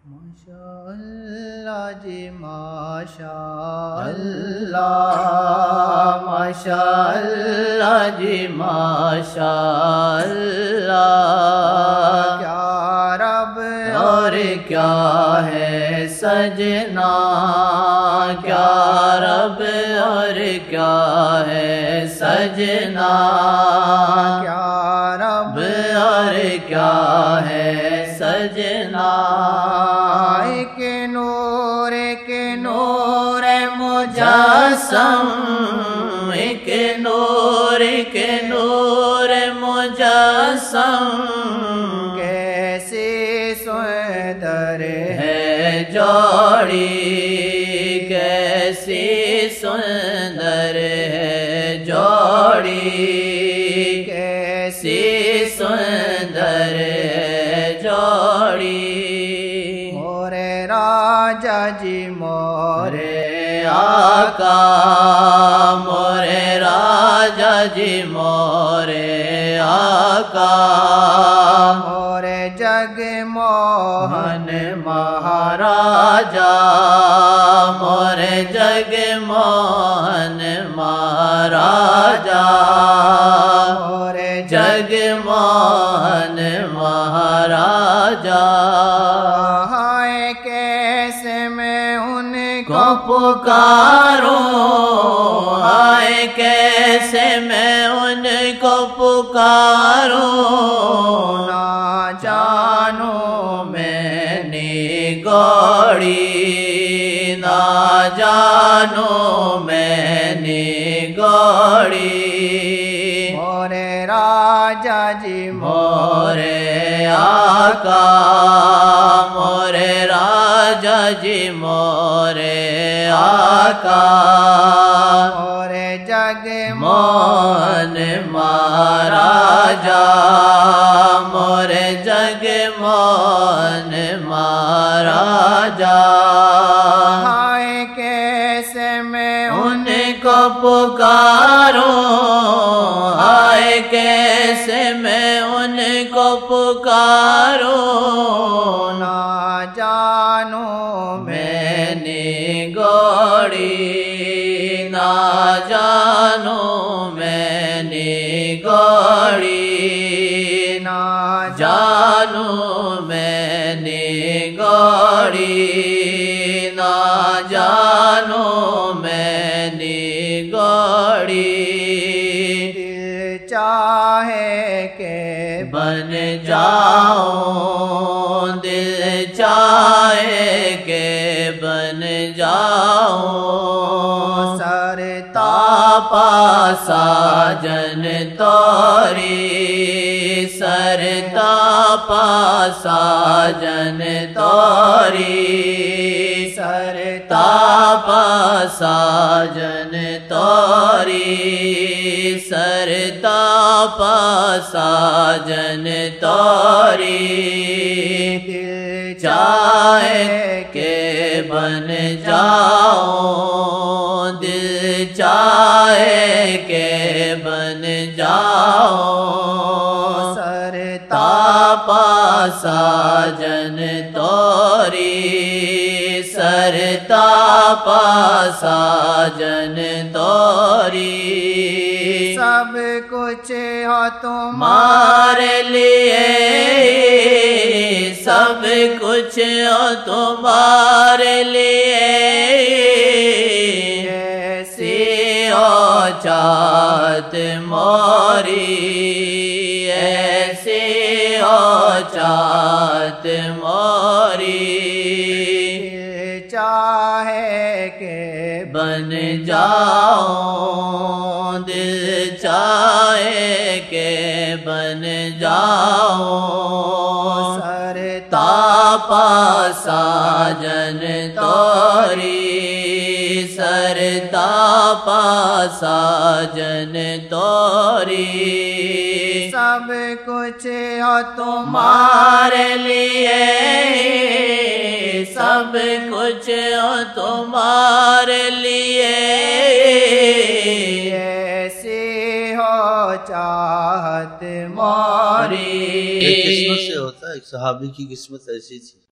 माशाअल्लाह जी माशाअल्लाह, माशाअल्लाह जी माशाअल्लाह। क्या रब और क्या है सजना, क्या रब और क्या है सजना, क्या रब और क्या है सजना। के नूर मुजस्सम, एक नूर मुजस्सम। कैसे सुंदर है जोड़ी, कैसी सुंदर है जोड़ी, कैसी सुंदर है जोड़ी। मोरे राजा जी मोरे आका, मोरे राजा जी मोरे आका। मोरे जगमोहन महाराजा, मोरे जगमोहन महाराजा, मोरे जगमोहन महाराजा। हाय कैसे मैं उनको पुकारूं, हाय कैसे मैं उनको पुकारूं। ना जानू मैंने गौड़ी, ना जानू मैंने गौड़ी। मोरे राजा जी मोरे आका, मोरे राजा जी मोरे आका। मोरे जगमोहन महाराजा, मोरे जगमोहन महाराजा। हाय कैसे मैं उनको पुकारूं, हाय कैसे मैं उनको पुकारूं। ना जानू मैंने गौड़ी, ना जानू मैंने गौड़ी, ना जानू मैंने गौड़ी, ना जानू मैंने गौड़ी। दिल चाहे के बन जाऊं, दिल चाहे के बन जाऊं। सरता पासा जन तोरी, सरता पासा जन तोरी, सरता पासा जन तोरी, सरता पासा जन तोरी। दिल चाहे के बन जाऊं, दिल चाहे के बन जाऊं। सरता पासा जन तोरी, सरता पासा जन तोरी। सब कुछ हो तुम्हारे लिए, सब कुछ हो तुम्हारे लिए। ऐसी हो चाहत मोरी, ऐसी हो चाहत मोरी। चाहे के बन जाऊं, दिल चाहे के बन जाऊं। सरता पासा जन तोरी, सरता पासा जन तोरी। सब कुछ हो तुम्हारे लिए, सब कुछ हो तुम्हारे लिए। ऐसी हो चाहत मोरी। एक किस्मत से होता है, एक सहाबी की किस्मत ऐसी थी।